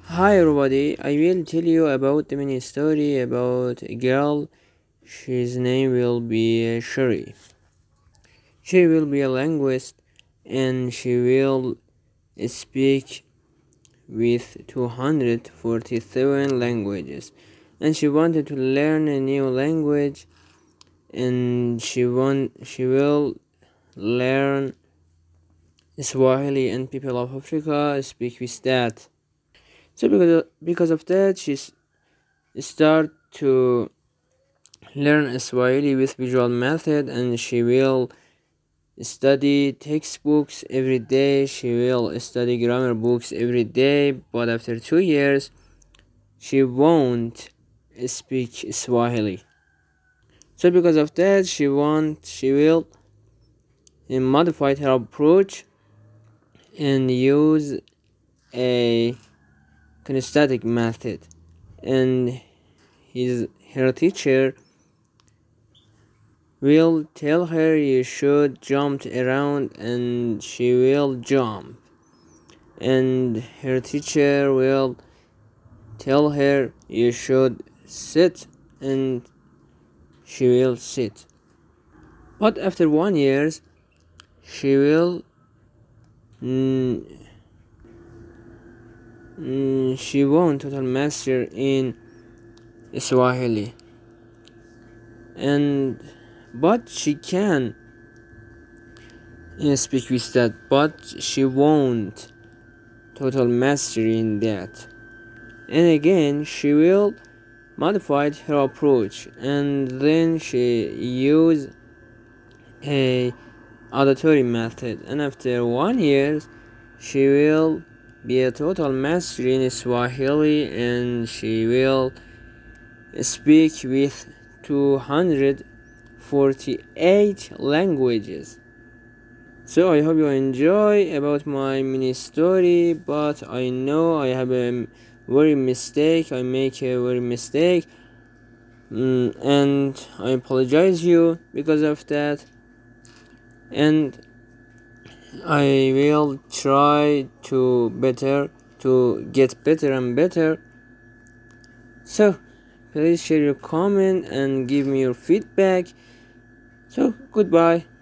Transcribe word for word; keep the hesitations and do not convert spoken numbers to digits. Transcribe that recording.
Hi everybody, I will tell you about the mini story about a girl. His name will be Sherry. She will be a linguist and she will speak with two hundred forty-seven languages. And she wanted to learn a new language and she want she will learn Swahili, and people of Africa speak with that. So because of, because of that she start to learn Swahili with visual method, and she will study textbooks every day. She will study grammar books every day, but after two years she won't speak Swahili. So because of that she want she will modify her approach and use a kinesthetic method, and his her teacher will tell her you should jump around, and she will jump, and her teacher will tell her you should sit, and she will sit. But after one year she will mm, mm, she won't total master in Swahili, and but she can uh, speak with that, but she won't total mastery in that. And again she will modify her approach, and then she use a auditory method, and after one year she will be a total master in Swahili, and she will speak with two hundred forty-eight languages. So I hope you enjoy about my mini story, but I know I have a very mistake. I make a very mistake, mm, and I apologize you because of that. And I will try to better to get better and better. So please share your comment and give me your feedback. So goodbye.